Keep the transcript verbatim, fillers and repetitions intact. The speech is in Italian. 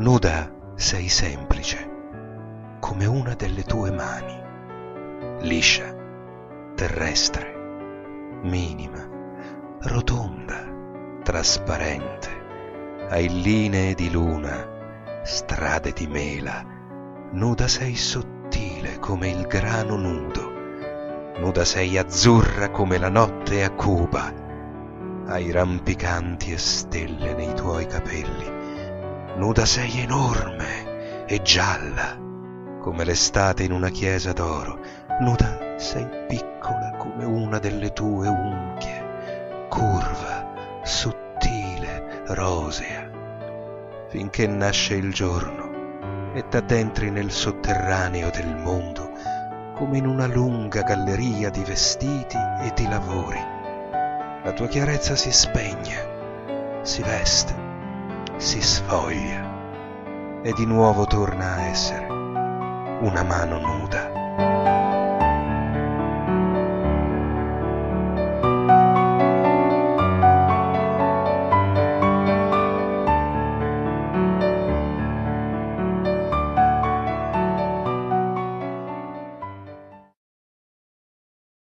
Nuda sei semplice, come una delle tue mani, liscia, terrestre, minima, rotonda, trasparente, hai linee di luna, strade di mela. Nuda sei sottile come il grano nudo, nuda sei azzurra come la notte a Cuba, hai rampicanti e stelle nei tuoi capelli. Nuda sei enorme e gialla come l'estate in una chiesa d'oro. Nuda sei piccola come una delle tue unghie, curva, sottile, rosea, finché nasce il giorno e t'addentri nel sotterraneo del mondo come in una lunga galleria di vestiti e di lavori. La tua chiarezza si spegne, si veste, si sfoglia e di nuovo torna a essere una mano nuda.